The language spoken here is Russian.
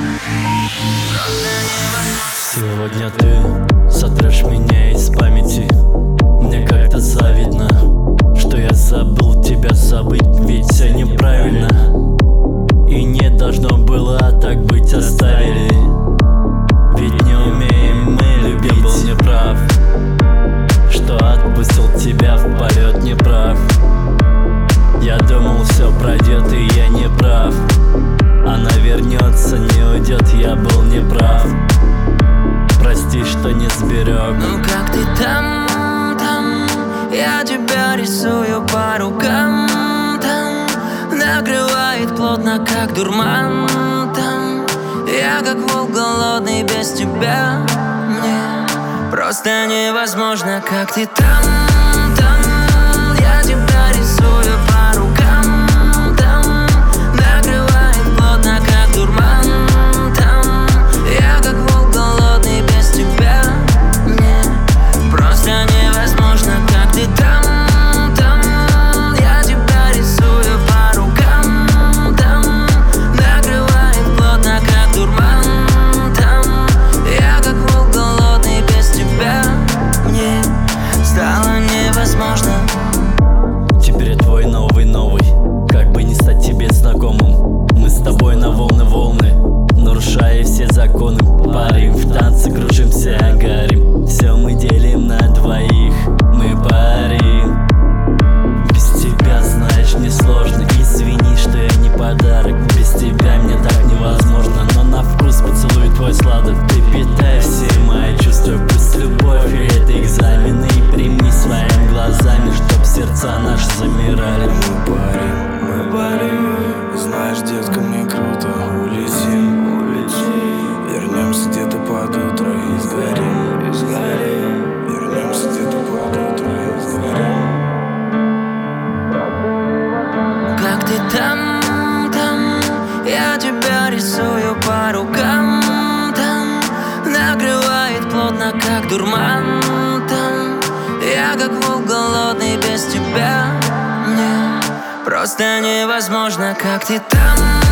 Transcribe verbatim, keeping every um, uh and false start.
Сегодня ты сотрешь меня из памяти. Мне как-то завидно, что я забыл тебя забыть, ведь все неправильно. И не должно было так быть, оставили. Ведь не умеем мы любить. Я был неправ, что отпустил тебя в полет, неправ. Я думал, все пройдет, и я не прав. Она вернется, не уйдет, я был неправ. Прости, что не сберег. Ну как ты там, там? Я тебя рисую по рукам, там. Накрывает плотно, как дурман, там. Я как волк голодный без тебя. Мне просто невозможно, как ты там, там. Я тебя рисую по рукам, там. Накрывает плотно, как дурман, там. Я как волк голодный без тебя. Мне просто невозможно, как ты там, там. Я тебя рисую по рукам, там. Накрывает плотно, как дурман, там. Я как волк голодный без тебя. Мне стало невозможно. Теперь я твой новый-новый, как бы не стать тебе знакомым. Мы с тобой на волны-волны, нарушая все законы. Парим в танце, кружимся, горим. Все мы делим на двоих, мы парим. Без тебя, знаешь, мне сложно. Извини, что я не подарок. Без тебя мне так невозможно. Но на вкус поцелуй твой сладок. Ты питаешь все мои чувства. Пусть любовь и это экзамены. И прими своими глазами, чтоб сердца наши замирали. Мы парим, мы парим. Знаешь, детка, мне круто. Улетим, улетим. Вернемся где-то под утро и сгорим, и сгорим. Вернемся где-то под утро и сгорим. Как ты там, там? Я тебя рисую по рукам, там. Накрывает плотно, как дурман, там. Я как волк голодный без тебя. Мне просто невозможно, как ты там.